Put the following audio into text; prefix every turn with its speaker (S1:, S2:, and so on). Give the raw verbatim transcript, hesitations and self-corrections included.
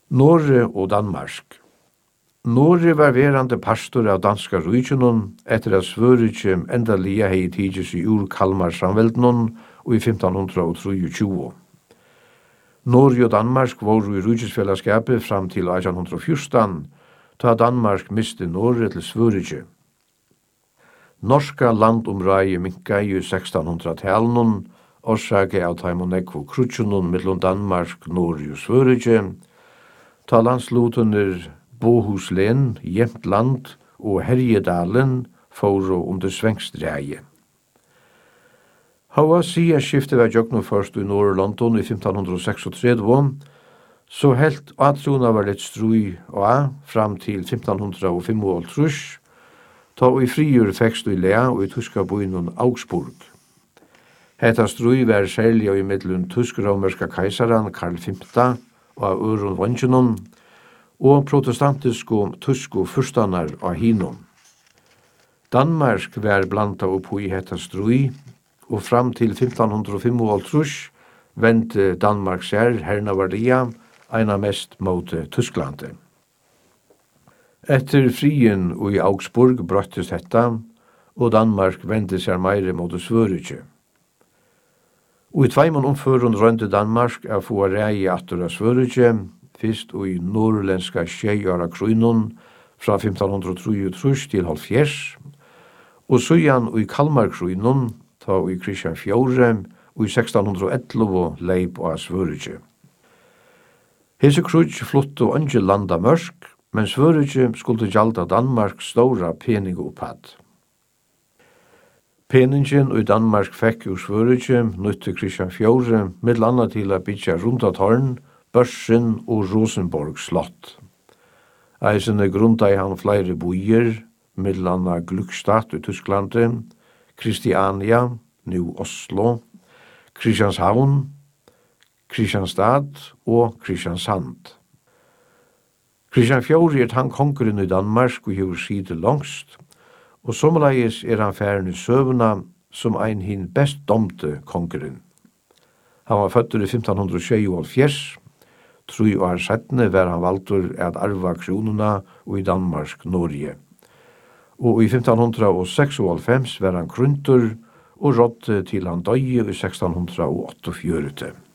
S1: Norge og Danmark. Norge var verande pastor av danska rujtjunon etter at Svøryke endalega hei tidsis i ur Kalmar samveldnon og i fimtan tjuetre. Norge og Danmark var i rujtjesfellesskapet fram til átjan fjúrtan, ta Danmark miste Norge til Svøryke. Norska landomrægi minka i sekstanhundra-talnon, orsake av taimonekvo krutjunon mellom Danmark, Norge og Svøryke, ta landslutuner Bohuslen, Jämtland og Herjedalen fóru under svengstrægi. Hava sia skiftet var jøgnu først i Norrlondon i fimtan seksogtretivu, så helt atruna var litt strui og fram til fimtan fimmoghálvtrýss, ta og i friur fekst i Lea og i tyska byen Augsburg. Hetta strui var særlig og i middelen tysk-romerska keisaran Karl Fimta og av Ørun Vansjonon, og protestantisk og tysk og fyrstanar av hinon. Danmark var blanda opp i hetta strui, og fram til fimtan fimmoghálvtrýss vendte Danmark sær hernavardia, eina mest mot Tysklandi. Etter frien og i Augsburg brøttes hetta, og Danmark vendte sær meire mot Svøryke. Og i tveimon omførun rønte Danmark av få rei atter av Svøryke, fyrst og i norrländska tjejara kruinon fra fimtan trýogtrýss til hálvfjerds, og søyan og i Kalmar kruinon, ta og i Kristian fjórði og i sekstan ellevu leip av Svøryke. Hese krutj fluttu angi landa mørsk, men Svøryke skulle gjalda Danmark stóra peningopad. Peningin og i Danmark fekk ur Svøryke nytte Kristian fjórði middel anna til a byggja rundatårn, Børsen og Rosenborg slott. Eisene grunda i han flere boier, middelanda Glückstadt i Tysklandi, Kristiania, nu Oslo, Kristianshavn, Kristianstad og Kristiansand. Kristian fjórði er han konkurren i Danmark og hefur side langst, og somleis er han færen i søvna som ein hin best domte konkurren. Han var fødder i fimtan sjeyoghálvfjerds, Trúi år settene var han valtur at arva kronuna og i Danmark Norge. Og i fimtan seksoghálvfems var han kruntur og rådde til han døye i sekstan åttiofjøruti.